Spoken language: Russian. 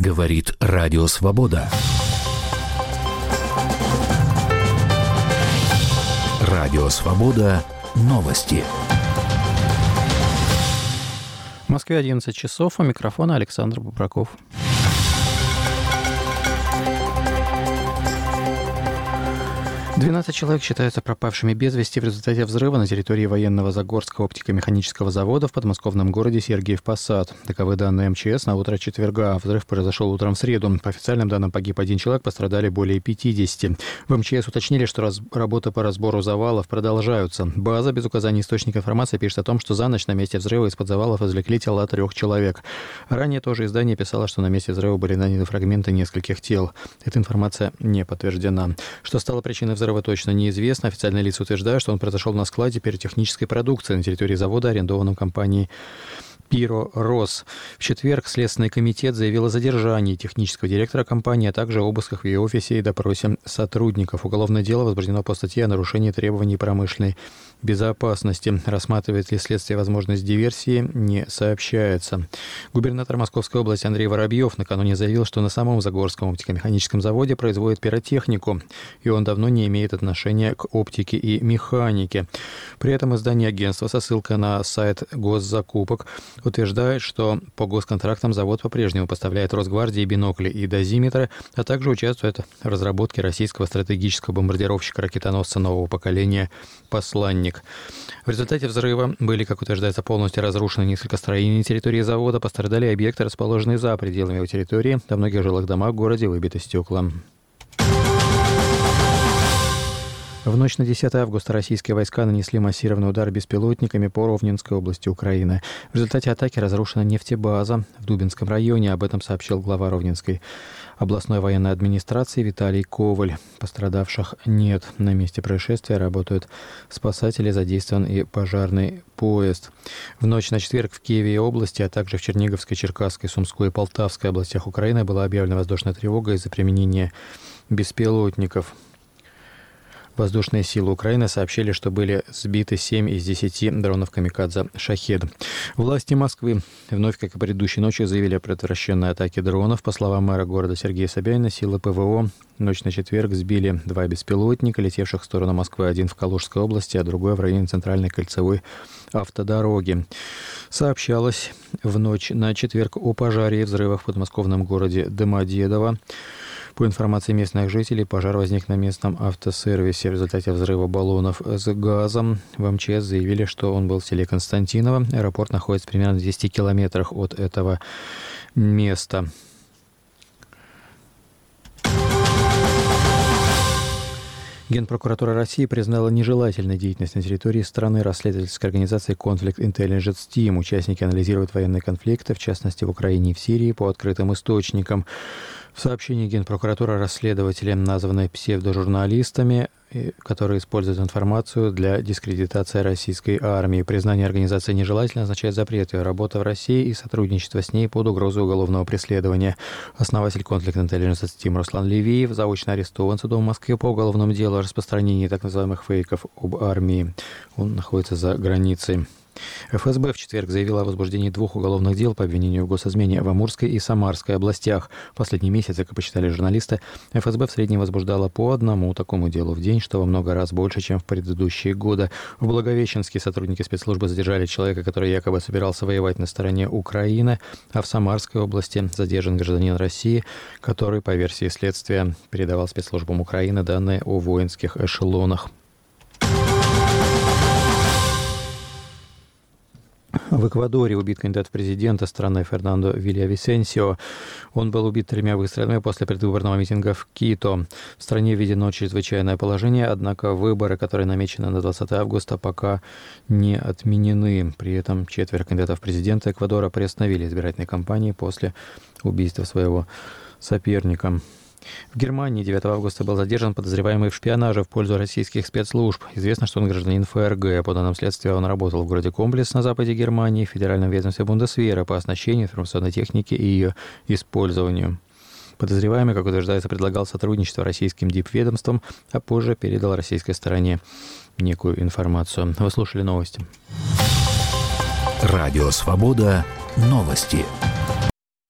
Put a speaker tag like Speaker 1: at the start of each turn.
Speaker 1: Говорит Радио Свобода. Радио Свобода. Новости.
Speaker 2: В Москве 11 часов. У микрофона Александр Бубраков. 12 человек считаются пропавшими без вести в результате взрыва на территории военного Загорского оптико-механического завода в подмосковном городе Сергиев Посад. Таковы данные МЧС на утро четверга. Взрыв произошел утром в среду. По официальным данным, погиб один человек, пострадали более 50. В МЧС уточнили, что работы по разбору завалов продолжаются. База без указания источника информации пишет о том, что за ночь на месте взрыва из-под завалов извлекли тела 3 человек. Ранее тоже издание писало, что на месте взрыва были найдены фрагменты нескольких тел. Эта информация не подтверждена. Что стало причиной взрыва, точно неизвестно. Официальные лица утверждают, что он произошел на складе пиротехнической продукции на территории завода, арендованном компанией «Пиро-Рос». В четверг Следственный комитет заявил о задержании технического директора компании, а также обысках в ее офисе и допросе сотрудников. Уголовное дело возбуждено по статье о нарушении требований промышленной безопасности. Рассматривает ли следствие возможность диверсии, не сообщается. Губернатор Московской области Андрей Воробьев накануне заявил, что на самом Загорском оптико-механическом заводе производят пиротехнику, и он давно не имеет отношения к оптике и механике. При этом издание агентства со ссылкой на сайт госзакупок утверждает, что по госконтрактам завод по-прежнему поставляет Росгвардии бинокли и дозиметры, а также участвует в разработке российского стратегического бомбардировщика-ракетоносца нового поколения «Посланник». В результате взрыва были, как утверждается, полностью разрушены несколько строений на территории завода, пострадали объекты, расположенные за пределами его территории. Во многих жилых домах в городе выбиты стекла. В ночь на 10 августа российские войска нанесли массированный удар беспилотниками по Ровненской области Украины. В результате атаки разрушена нефтебаза в Дубинском районе. Об этом сообщил глава Ровненской областной военной администрации Виталий Коваль. Пострадавших нет. На месте происшествия работают спасатели, задействован и пожарный поезд. В ночь на четверг в Киеве и области, а также в Черниговской, Черкасской, Сумской и Полтавской областях Украины была объявлена воздушная тревога из-за применения беспилотников. Воздушные силы Украины сообщили, что были сбиты 7 из 10 дронов «Камикадзе» «Шахед». Власти Москвы вновь, как и предыдущей ночью, заявили о предотвращенной атаке дронов. По словам мэра города Сергея Собянина, силы ПВО ночь на четверг сбили 2 беспилотника, летевших в сторону Москвы, один в Калужской области, а другой в районе центральной кольцевой автодороги. Сообщалось в ночь на четверг о пожаре и взрывах в подмосковном городе Домодедово. По информации местных жителей, пожар возник на местном автосервисе. В результате взрыва баллонов с газом в МЧС заявили, что он был в селе Константиново. Аэропорт находится примерно в 10 километрах от этого места. Генпрокуратура России признала нежелательной деятельность на территории страны расследовательской организации Conflict Intelligence Team. Участники анализируют военные конфликты, в частности в Украине и в Сирии, по открытым источникам. В сообщении Генпрокуратуры расследователи названы псевдожурналистами, которые используют информацию для дискредитации российской армии. Признание организации нежелательно означает запрет ее работы в России и сотрудничество с ней под угрозой уголовного преследования. Основатель Conflict Intelligence Team Руслан Левиев заочно арестован судом в Москве по уголовному делу о распространении так называемых фейков об армии. Он находится за границей. ФСБ в четверг заявила о возбуждении 2 уголовных дел по обвинению в госизмене в Амурской и Самарской областях. В последний месяц, как посчитали журналисты, ФСБ в среднем возбуждала по 1 такому делу в день, что во много раз больше, чем в предыдущие годы. В Благовещенске сотрудники спецслужбы задержали человека, который якобы собирался воевать на стороне Украины, а в Самарской области задержан гражданин России, который, по версии следствия, передавал спецслужбам Украины данные о воинских эшелонах. В Эквадоре убит кандидат в президенты страны Фернандо Вильявисенсио. Он был убит 3 выстрелами после предвыборного митинга в Кито. В стране введено чрезвычайное положение, однако выборы, которые намечены на 20 августа, пока не отменены. При этом 4 кандидатов в президенты Эквадора приостановили избирательные кампании после убийства своего соперника. В Германии 9 августа был задержан подозреваемый в шпионаже в пользу российских спецслужб. Известно, что он гражданин ФРГ. По данным следствия, он работал в городе Комплес на западе Германии, в Федеральном ведомстве Бундесвера по оснащению информационной техники и ее использованию. Подозреваемый, как утверждается, предлагал сотрудничество российским дипведомствам, а позже передал российской стороне некую информацию. Вы слушали новости.
Speaker 1: Радио Свобода. Новости.